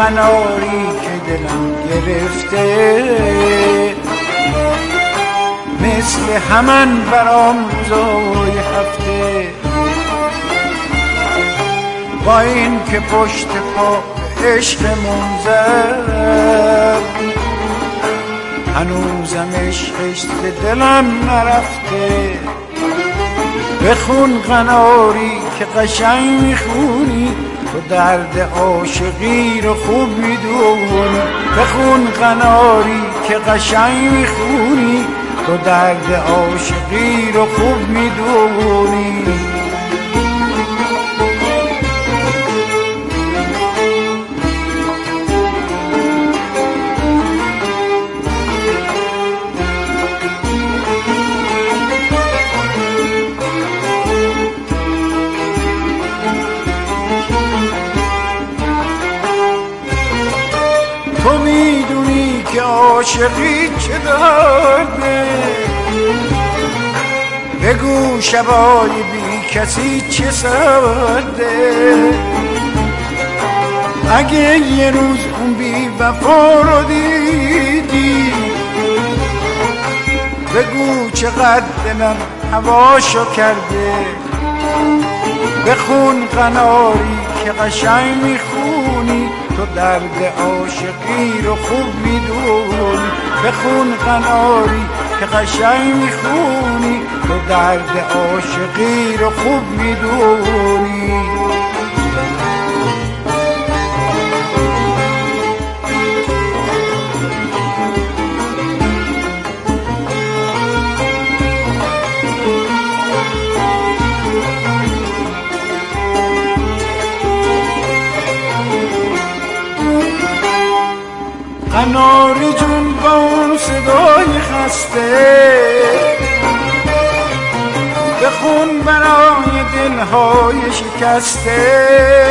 قناری که دلم گرفته، مثل همان برام روزای هفته. با این که پشت پا عشقمون زد، هنوزم عشقش به دلم نرفته. بخون قناری که قشنگ میخونی، تو درد عاشقی رو خوب میدونی. بخون قناری که قشنگ میخونی، تو درد عاشقی رو خوب میدونی. تو میدونی که عاشقی چه دارده، بگو شبای بی کسی چه سرده. اگه یه روز اون بی وفا رو دیدی، بگو چقدر دلم هواشو کرده. بخون قناری که قشنگ میخونی، تو درد عاشقی رو خوب میدونی. بخون قناری که قشنگ میخونی، تو درد عاشقی رو خوب میدونی. قناری جون با اون صدای خسته، بخون برای دلهای شکسته.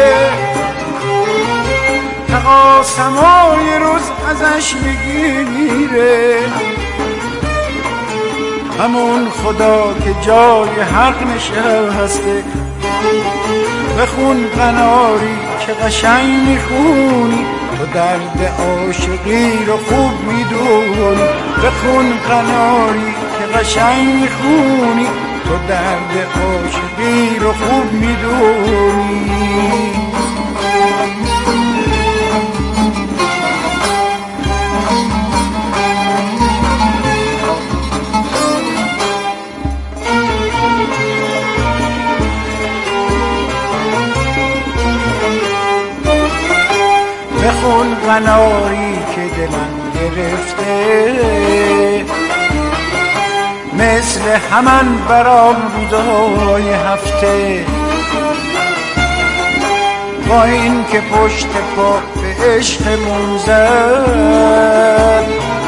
تقاسمای روز ازش میگیره، همون خدا که جای حق نشسته. بخون قناری که قشنگ میخونی، تو درد عاشقی رو خوب میدونی. بخون قناری که قشنگ میخونی، تو درد عاشقی رو خوب میدونی. بخون قناری که دلم گرفته، مثل همان برام روزای هفته. با این که پشت پا به عشقمون زد،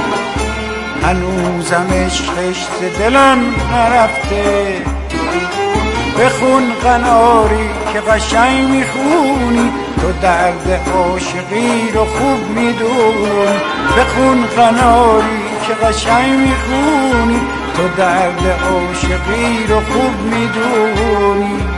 هنوزم عشقش ز دلم نرفته. بخون قناری که قشنگ میخونی، تو درد عاشقی رو خوب میدونی. بخون قناری که قشنگ میخونی، تو درد عاشقی رو خوب میدونی.